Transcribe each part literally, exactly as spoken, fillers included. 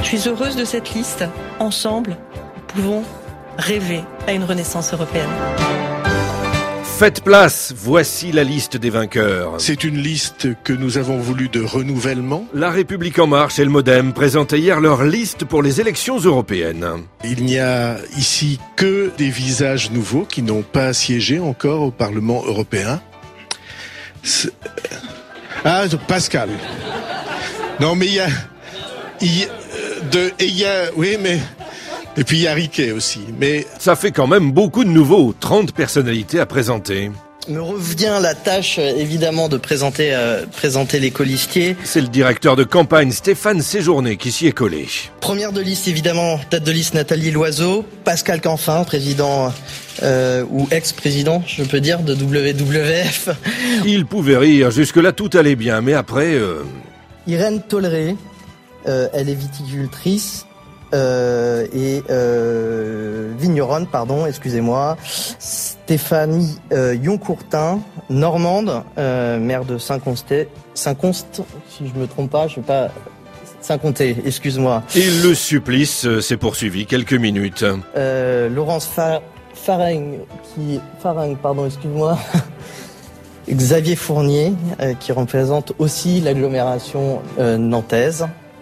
Je suis heureuse de cette liste. Ensemble, nous pouvons rêver à une renaissance européenne. Faites place, voici la liste des vainqueurs. C'est une liste que nous avons voulu de renouvellement. La République En Marche et le Modem présentaient hier leur liste pour les élections européennes. Il n'y a ici que des visages nouveaux qui n'ont pas siégé encore au Parlement européen. C'est... Ah, Pascal. Non, mais il y a... Il y a de... Et il y a... Oui, mais... Et puis il y a Riquet aussi, mais... Ça fait quand même beaucoup de nouveaux, trente personnalités à présenter. Me revient la tâche, évidemment, de présenter, euh, présenter les colistiers. C'est le directeur de campagne Stéphane Séjourné qui s'y est collé. Première de liste, évidemment, tête de liste Nathalie Loiseau, Pascal Canfin, président euh, ou ex-président, je peux dire, de W W F. Il pouvait rire, jusque-là tout allait bien, mais après... Euh... Irène Tolleré, euh, elle est viticultrice. Euh, et euh, vigneronne, pardon, excusez-moi. Stéphanie euh, Yoncourtin, normande, euh, maire de Saint-Consté, Saint-Const, si je me trompe pas, je sais pas, Saint-Comté, excuse-moi. Et le supplice s'est poursuivi quelques minutes. Euh, Laurence Fa- Faring, qui, Faring, pardon, excuse-moi. Xavier Fournier, euh, qui représente aussi l'agglomération euh, nantaise.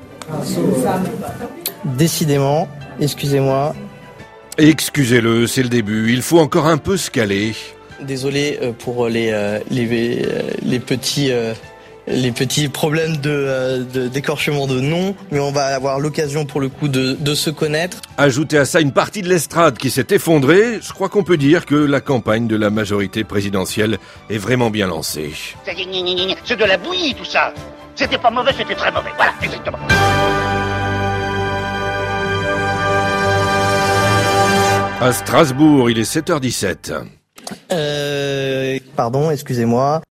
Décidément, excusez-moi. Excusez-le, c'est le début, il faut encore un peu se caler. Désolé pour les, les, les, petits, les petits problèmes de, de, d'écorchement de nom, mais on va avoir l'occasion pour le coup de, de se connaître. Ajoutez à ça une partie de l'estrade qui s'est effondrée, je crois qu'on peut dire que la campagne de la majorité présidentielle est vraiment bien lancée. C'est de la bouillie tout ça. C'était pas mauvais, c'était très mauvais. Voilà, exactement. À Strasbourg, il est sept heures dix-sept. Euh, pardon, excusez-moi.